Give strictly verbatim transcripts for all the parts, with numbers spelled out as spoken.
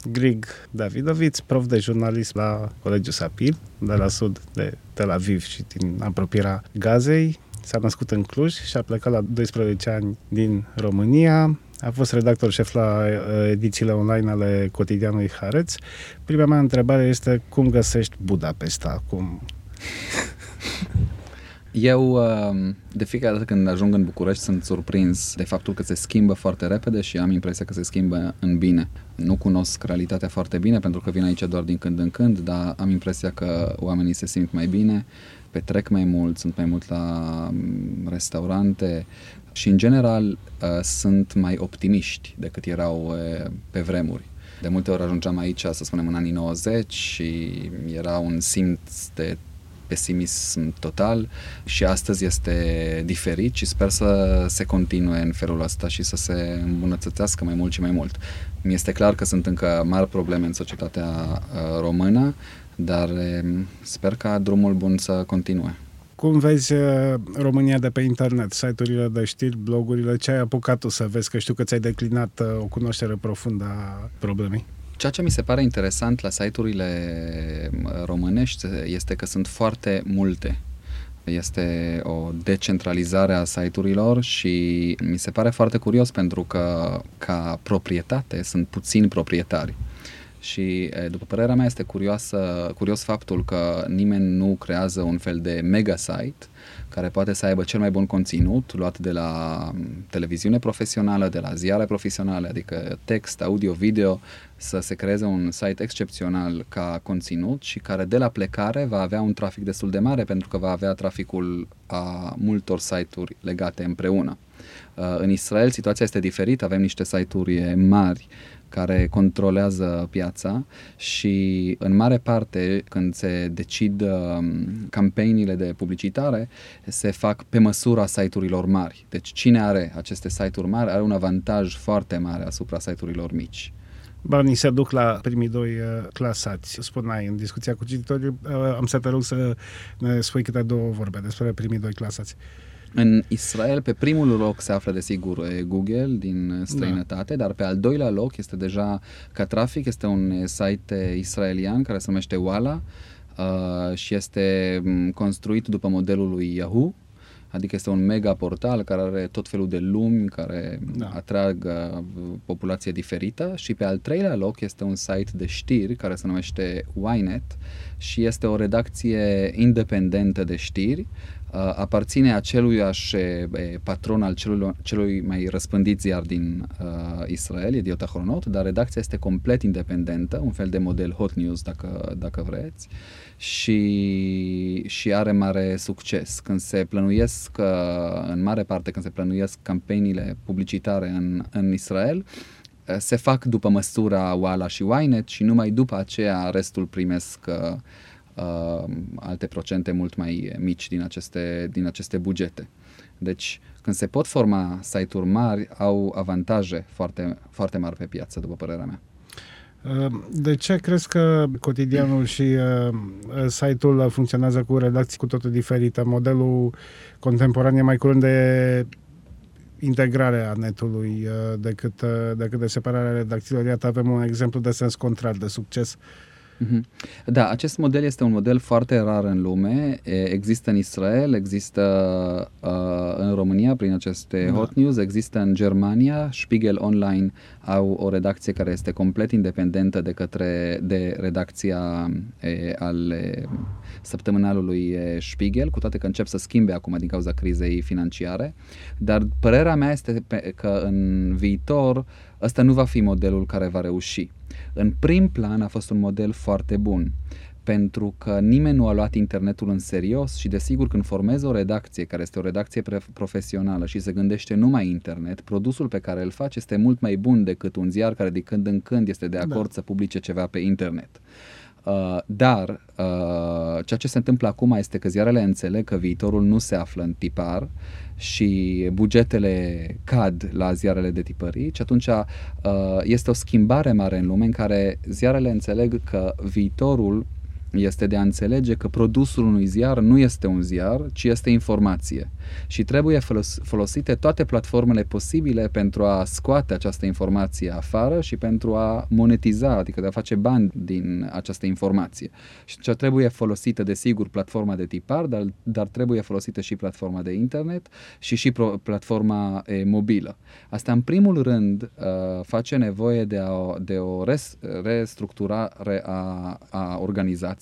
Grig Davidoviț, prof de jurnalism la Colegiul Sapir, de la sud de Tel Aviv și din apropierea Gazei. S-a născut în Cluj și a plecat la doisprezece ani din România. A fost redactor șef la edițiile online ale cotidianului Haaretz. Prima mea întrebare este cum găsești Budapesta acum? Eu, de fiecare dată când ajung în București, sunt surprins de faptul că se schimbă foarte repede și am impresia că se schimbă în bine. Nu cunosc realitatea foarte bine pentru că vin aici doar din când în când, dar am impresia că oamenii se simt mai bine, petrec mai mult, sunt mai mult la restaurante și, în general, sunt mai optimiști decât erau pe vremuri. De multe ori ajungeam aici, să spunem, în anii nouăzeci și era un simț de pesimism total și astăzi este diferit și sper să se continue în felul ăsta și să se îmbunătățească mai mult și mai mult. Mi este clar că sunt încă mari probleme în societatea uh, română, dar uh, sper ca drumul bun să continue. Cum vezi uh, România de pe internet, site-urile de știri, blogurile, ce ai apucat tu să vezi? Că știu că ți-ai declinat uh, o cunoaștere profundă a problemei. Ceea ce mi se pare interesant la site-urile românești este că sunt foarte multe. Este o decentralizare a site-urilor și mi se pare foarte curios pentru că, ca proprietate, sunt puțini proprietari. Și, după părerea mea, este curioasă, curios faptul că nimeni nu creează un fel de mega site care poate să aibă cel mai bun conținut luat de la televiziune profesională, de la ziare profesionale, adică text, audio, video, să se creeze un site excepțional ca conținut și care de la plecare va avea un trafic destul de mare pentru că va avea traficul a multor site-uri legate împreună. În Israel situația este diferită, avem niște site-uri mari care controlează piața și, în mare parte, când se decid campaniile de publicitare, se fac pe măsura site-urilor mari. Deci cine are aceste site-uri mari are un avantaj foarte mare asupra site-urilor mici. Banii se duc la primii doi uh, clasați. Spuneai în discuția cu cititorii, uh, am să te rog să ne spui câte două vorbe despre primii doi clasați. În Israel, pe primul loc se află, desigur, Google din străinătate, da. Dar pe al doilea loc este deja ca trafic, este un site israelian care se numește Walla uh, și este construit după modelul lui Yahoo, adică este un mega portal care are tot felul de lumi care da. atrag uh, populație diferită și pe al treilea loc este un site de știri care se numește Ynet și este o redacție independentă de știri. Uh, aparține aceluiași eh, patron al celui, celui mai răspândit ziar din uh, Israel, Yediot Ahronot, dar redacția este complet independentă, un fel de model hot news dacă, dacă vreți, și, și are mare succes. Când se plănuiesc, uh, în mare parte când se plănuiesc campaniile publicitare în, în Israel, uh, se fac după măsura Walla și Ynet și numai după aceea restul primesc uh, Uh, alte procente mult mai mici din aceste, din aceste bugete. Deci, când se pot forma site-uri mari, au avantaje foarte, foarte mari pe piață, după părerea mea. De ce crezi că cotidianul și uh, site-ul funcționează cu redacții cu totul diferite? Modelul contemporan e mai curând de integrare a netului uh, decât, uh, decât de separarea redacțiilor. Iată, avem un exemplu de sens contrar, de succes. Da, acest model este un model foarte rar în lume. Există în Israel, există uh, în România prin aceste da. hot news, există în Germania. Spiegel Online au o redacție care este complet independentă de către de redacția e, al e, săptămânalului e, Spiegel, cu toate că încep să schimbe acum din cauza crizei financiare. Dar părerea mea este pe, că în viitor ăsta nu va fi modelul care va reuși. În prim plan a fost un model foarte bun, pentru că nimeni nu a luat internetul în serios și, desigur, când formezi o redacție care este o redacție profesională și se gândește numai internet, produsul pe care îl faci este mult mai bun decât un ziar care de când în când este de acord da. să publice ceva pe internet. Uh, dar uh, ceea ce se întâmplă acum este că ziarele înțeleg că viitorul nu se află în tipar și bugetele cad la ziarele de tipărit și atunci uh, este o schimbare mare în lume în care ziarele înțeleg că viitorul este de a înțelege că produsul unui ziar nu este un ziar, ci este informație. Și trebuie folos- folosite toate platformele posibile pentru a scoate această informație afară și pentru a monetiza, adică de a face bani din această informație. Și ce trebuie folosită, desigur, platforma de tipar, dar, dar trebuie folosită și platforma de internet și și pro- platforma e, mobilă. Asta, în primul rând, uh, face nevoie de, a, de o res- restructurare a, a organizației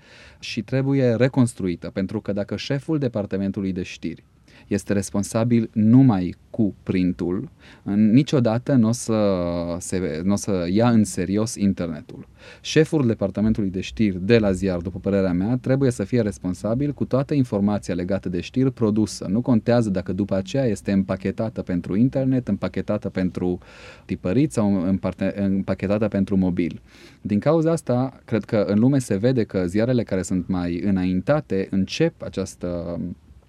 și trebuie reconstruită, pentru că dacă șeful departamentului de știri este responsabil numai cu printul, niciodată nu o să, se, n-o să ia în serios internetul. Șeful departamentului de știri de la ziar, după părerea mea, trebuie să fie responsabil cu toată informația legată de știri produsă. Nu contează dacă după aceea este împachetată pentru internet, împachetată pentru tipărit sau împachetată pentru mobil. Din cauza asta, cred că în lume se vede că ziarele care sunt mai înaintate încep această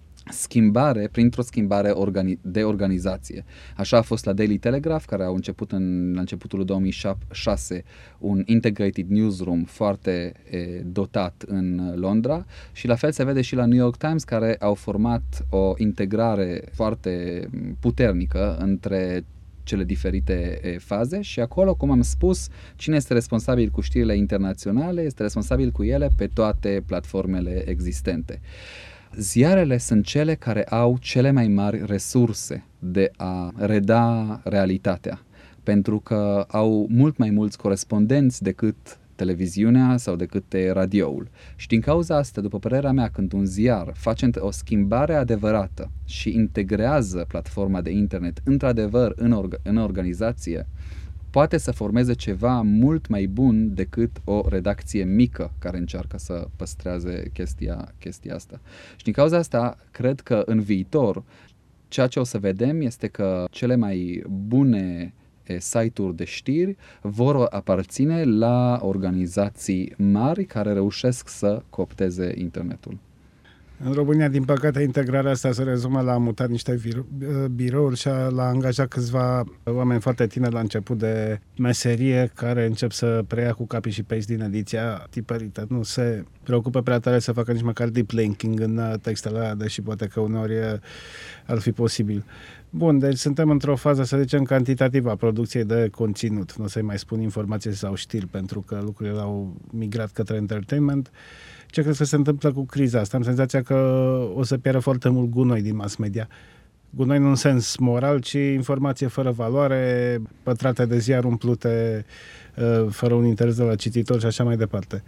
schimbare, printr-o schimbare organi- de organizație. Așa a fost la Daily Telegraph, care au început în, la începutul două mii șase un integrated newsroom foarte e, dotat în Londra, și la fel se vede și la New York Times, care au format o integrare foarte puternică între cele diferite e, faze, și acolo, cum am spus, cine este responsabil cu știrile internaționale este responsabil cu ele pe toate platformele existente. Ziarele sunt cele care au cele mai mari resurse de a reda realitatea, pentru că au mult mai mulți corespondenți decât televiziunea sau decât radioul. Și din cauza asta, după părerea mea, când un ziar face o schimbare adevărată și integrează platforma de internet într-adevăr în, orga- în organizație, poate să formeze ceva mult mai bun decât o redacție mică care încearcă să păstreze chestia, chestia asta. Și din cauza asta, cred că în viitor, ceea ce o să vedem este că cele mai bune site-uri de știri vor aparține la organizații mari care reușesc să coopteze internetul. În România, din păcate, integrarea asta se rezumă la a mutat niște birouri și a, la a angajat câțiva oameni foarte tineri la început de meserie, care încep să preia cu copy și paste din ediția tipărită. Nu se preocupă prea tare să facă nici măcar deep linking în textele alea, deși poate că uneori ar fi posibil. Bun, deci suntem într-o fază, să zicem, cantitativă a producției de conținut. Nu o să-i mai spun informații sau știri, pentru că lucrurile au migrat către entertainment. Ce crezi că se întâmplă cu criza asta? Am senzația că o să pierdă foarte mult gunoi din mass media. Gunoi nu în sens moral, ci informație fără valoare, pătrate de ziar umplute, fără un interes de la cititor și așa mai departe.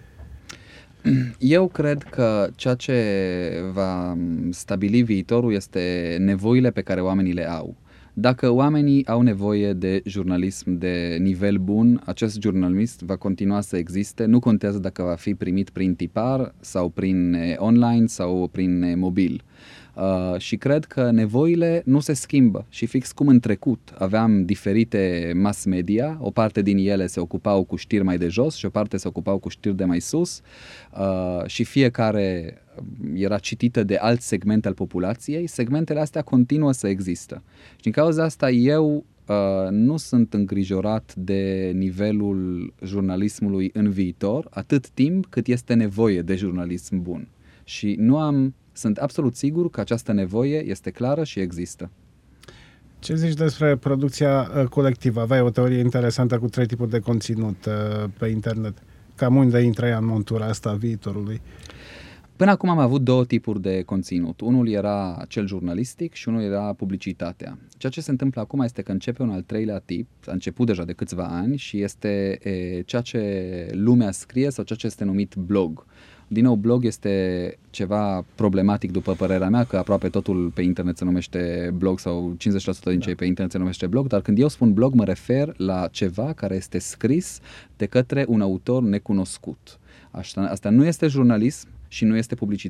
Eu cred că ceea ce va stabili viitorul este nevoile pe care oamenii le au. Dacă oamenii au nevoie de jurnalism de nivel bun, acest jurnalist va continua să existe, nu contează dacă va fi primit prin tipar sau prin online sau prin mobil. Uh, și cred că nevoile nu se schimbă și fix cum în trecut aveam diferite mass media, o parte din ele se ocupau cu știri mai de jos și o parte se ocupau cu știri de mai sus, uh, și fiecare era citită de alt segment al populației, segmentele astea continuă să există. Și din cauza asta eu uh, nu sunt îngrijorat de nivelul jurnalismului în viitor, atât timp cât este nevoie de jurnalism bun. Și nu am Sunt absolut sigur că această nevoie este clară și există. Ce zici despre producția uh, colectivă? Aveai o teorie interesantă cu trei tipuri de conținut uh, pe internet. Cam unde intră ea în montura asta a viitorului? Până acum am avut două tipuri de conținut. Unul era cel jurnalistic și unul era publicitatea. Ceea ce se întâmplă acum este că începe un al treilea tip, a început deja de câțiva ani, și este e, ceea ce lumea scrie sau ceea ce este numit blog. Din nou, blog este ceva problematic, după părerea mea, că aproape totul pe internet se numește blog sau cincizeci la sută din cei pe internet se numește blog, dar când eu spun blog mă refer la ceva care este scris de către un autor necunoscut. Asta, asta nu este jurnalism și nu este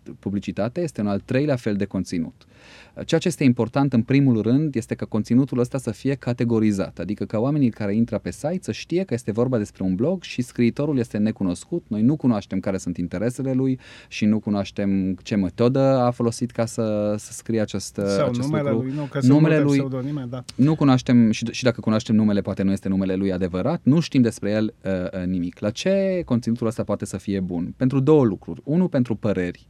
publicitate este un al treilea fel de conținut. Ceea ce este important în primul rând este că conținutul ăsta să fie categorizat, adică ca oamenii care intră pe site să știe că este vorba despre un blog și scriitorul este necunoscut, noi nu cunoaștem care sunt interesele lui și nu cunoaștem ce metodă a folosit ca să, să scrie acest, sau acest numele lucru. Lui, nu, că numele lui, pseudonime, da. Nu cunoaștem și, și dacă cunoaștem numele, poate nu este numele lui adevărat, nu știm despre el uh, uh, nimic. La ce conținutul ăsta poate să fie bun? Pentru două lucruri. Unul, pentru păreri.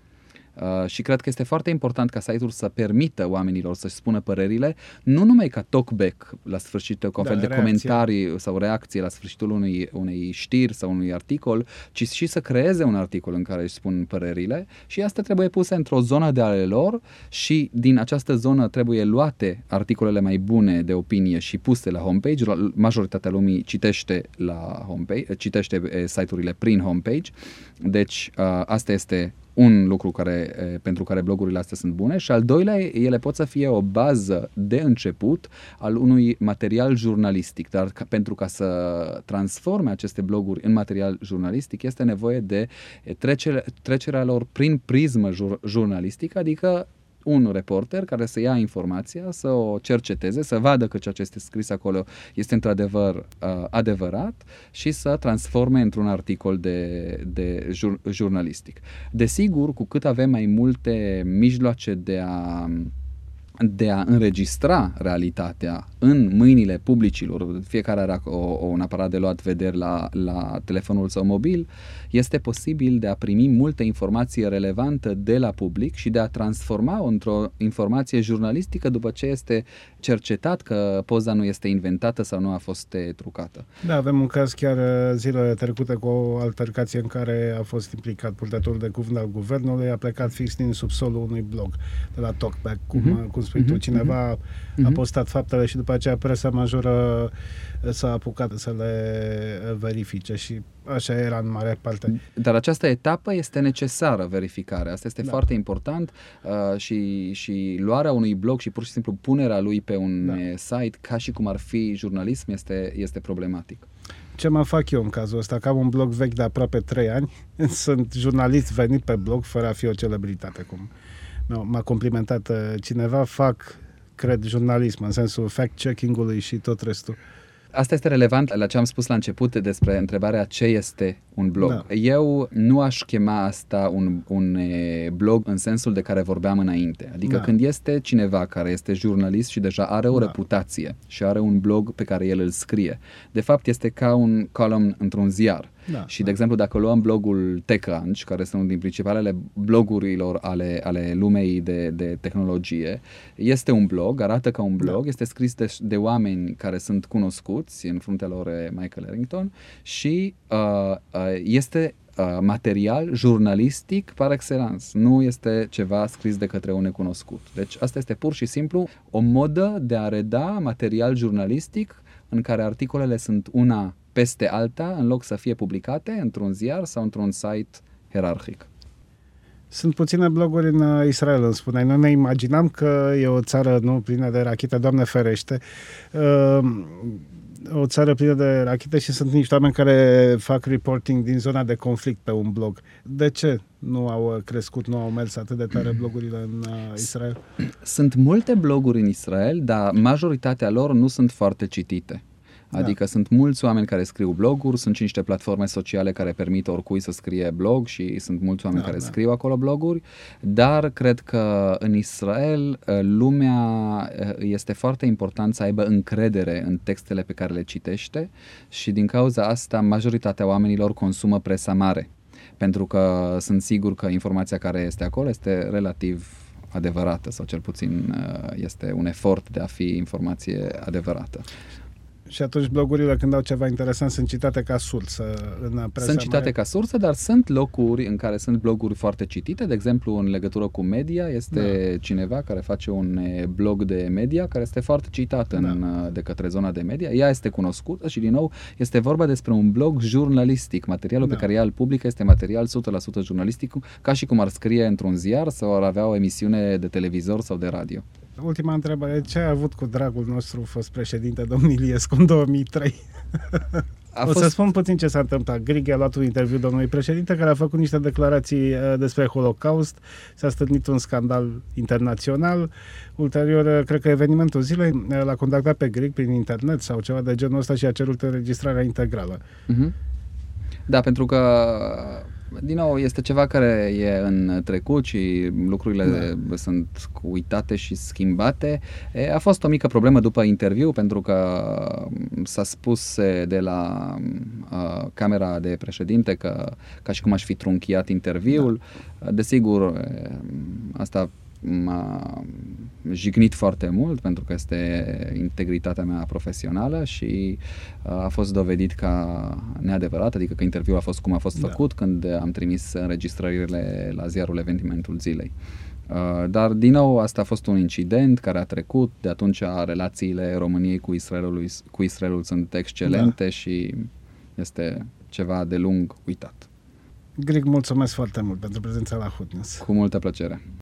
Uh, și cred că este foarte important ca site-ul să permită oamenilor să-și spună părerile, nu numai ca talkback la sfârșit, ca un da, fel de reacție. comentarii sau reacție la sfârșitul unui, unei știri sau unui articol, ci și să creeze un articol în care își spun părerile și asta trebuie pusă într-o zonă de ale lor și din această zonă trebuie luate articolele mai bune de opinie și puse la homepage. Majoritatea lumii citește la homepage, citește site-urile prin homepage, deci uh, asta este un lucru care, pentru care blogurile astea sunt bune și al doilea, ele pot să fie o bază de început al unui material jurnalistic, dar ca, pentru ca să transforme aceste bloguri în material jurnalistic este nevoie de trecere, trecerea lor prin prismă jur, jurnalistică, adică un reporter care să ia informația, să o cerceteze, să vadă că ceea ce este scris acolo este într-adevăr uh, adevărat și să transforme într-un articol de, de jur, jurnalistic. Desigur, cu cât avem mai multe mijloace de a de a înregistra realitatea în mâinile publicilor, fiecare are o, o, un aparat de luat vederi la, la telefonul său mobil, este posibil de a primi multă informație relevantă de la public și de a transforma într-o informație jurnalistică după ce este cercetat că poza nu este inventată sau nu a fost trucată. Da, avem un caz chiar zilele trecute cu o altercație în care a fost implicat purtătorul de cuvânt al guvernului, a plecat fix din subsolul unui blog de la Talkback, cum, uh-huh. cum spui uh-huh. tu, cineva uh-huh. a postat faptele și după aceea presa majoră s-a apucat să le verifice și așa era în mare parte. Dar această etapă este necesară, verificarea. Asta este da. foarte important uh, și, și luarea unui blog și pur și simplu punerea lui pe un da. site ca și cum ar fi jurnalism este, este problematic. Ce mă fac eu în cazul ăsta? Că am un blog vechi de aproape trei ani, sunt jurnalist venit pe blog fără a fi o celebritate, cum m-a complimentat cineva, fac, cred, jurnalism în sensul fact-checking-ului și tot restul. Asta este relevant la ce am spus la început despre întrebarea ce este un blog. Da. Eu nu aș chema asta un, un blog în sensul de care vorbeam înainte. Adică da. când este cineva care este jurnalist și deja are o da. reputație și are un blog pe care el îl scrie, de fapt este ca un column într-un ziar. Da, și, da. de exemplu, dacă luăm blogul TechCrunch, care este unul din principalele blogurilor ale, ale lumei de, de tehnologie, este un blog, arată ca un blog, da. este scris de, de oameni care sunt cunoscuți, în fruntea lor Michael Harrington, și uh, uh, este uh, material jurnalistic par excellence, nu este ceva scris de către un necunoscut. Deci asta este pur și simplu o modă de a reda material jurnalistic în care articolele sunt una peste alta, în loc să fie publicate într-un ziar sau într-un site ierarhic. Sunt puține bloguri în Israel, îmi spuneai. Noi ne imaginam că e o țară nu plină de rachite, Doamne ferește, uh, o țară plină de rachite și sunt niște oameni care fac reporting din zona de conflict pe un blog. De ce nu au crescut, nu au mers atât de tare blogurile în uh, Israel? Sunt multe bloguri în Israel, dar majoritatea lor nu sunt foarte citite. Adică da. sunt mulți oameni care scriu bloguri, sunt și niște platforme sociale care permit oricui să scrie blog și sunt mulți oameni da, care da. scriu acolo bloguri, dar cred că în Israel lumea este foarte important să aibă încredere în textele pe care le citește și din cauza asta majoritatea oamenilor consumă presa mare, pentru că sunt sigur că informația care este acolo este relativ adevărată sau cel puțin este un efort de a fi informație adevărată. Și atunci blogurile, când au ceva interesant, sunt citate ca sursă în presa Sunt citate mare. ca sursă, dar sunt locuri în care sunt bloguri foarte citite. De exemplu, în legătură cu media, este da. cineva care face un blog de media, care este foarte citat în, da. de către zona de media. Ea este cunoscută și, din nou, este vorba despre un blog jurnalistic. Materialul da. pe care ea îl publică este material o sută la sută jurnalistic, ca și cum ar scrie într-un ziar sau ar avea o emisiune de televizor sau de radio. Ultima întrebare. Ce ai avut cu dragul nostru fost președinte, domnul Iliescu, în două mii trei? A o fost... să spun puțin ce s-a întâmplat. Grig a luat un interviu domnului președinte care a făcut niște declarații uh, despre Holocaust, s-a stârnit un scandal internațional. Ulterior, uh, cred că evenimentul zilei uh, l-a contactat pe Grig prin internet sau ceva de genul ăsta și a cerut înregistrarea integrală. Uh-huh. Da, pentru că din nou, este ceva care e în trecut și lucrurile da. sunt uitate și schimbate. E, a fost o mică problemă după interviu, pentru că s-a spus de la uh, camera de președinte că ca și cum aș fi trunchiat interviul. Da. Desigur, asta m-a jignit foarte mult pentru că este integritatea mea profesională și a fost dovedit ca neadevărat, adică că interviul a fost cum a fost făcut da. când am trimis înregistrările la ziarul Evenimentul Zilei. Dar, din nou, asta a fost un incident care a trecut, de atunci relațiile României cu Israelul, cu Israelul sunt excelente da. și este ceva de lung uitat. Grig, mulțumesc foarte mult pentru prezența la Hot News. Cu multă plăcere.